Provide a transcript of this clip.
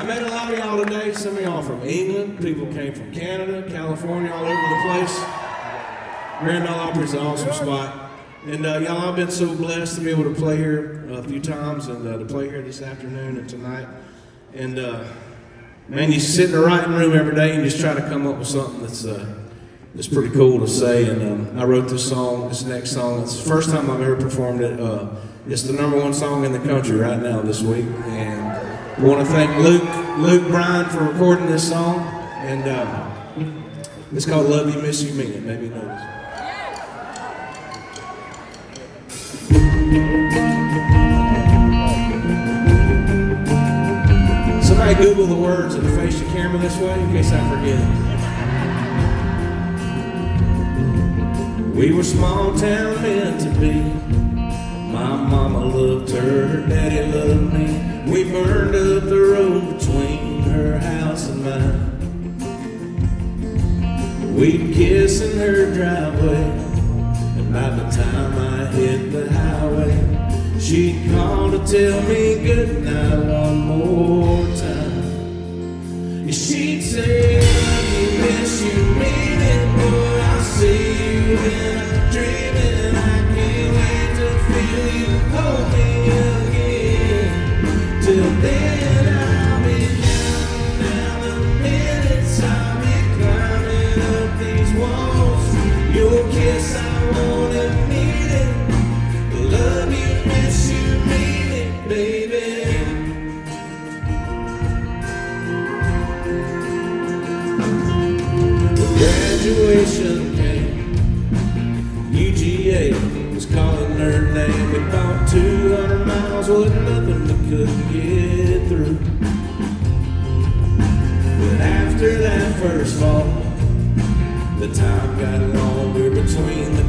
met a lot of y'all today. Some of y'all from England. People came from Canada, California, all over the place. Grand Ole Opry is an awesome spot. And y'all, I've been so blessed to be able to play here a few times and to play here this afternoon and tonight. And man, you sit in the writing room every day and just try to come up with something that's pretty cool to say. And I wrote this song, this next song. It's the first time I've ever performed it. It's the #1 song in the country right now this week. And I want to thank Luke Bryan for recording this song. And it's called Love You, Miss You, Mean It. Maybe you know this. Somebody Google the words and face the camera this way in case I forget. We were small town meant to be. My mama loved her daddy loved me. We burned up the road between her house and mine. We'd kiss in her driveway, and by the time I hit the highway, she'd call to tell me goodnight one more time. She'd say, "You miss you, mean it, boy. I'll see you in a dream, and I can't wait to feel you hold me again. Till then, I'll be counting down the minutes. I'll be climbing up these walls. Your kiss, I want and need it. Love you, miss you, mean it, baby." Graduation came, UGA was calling her name. We bought 200 miles, wasn't nothing we couldn't get through. But after that first fall, the time got longer between the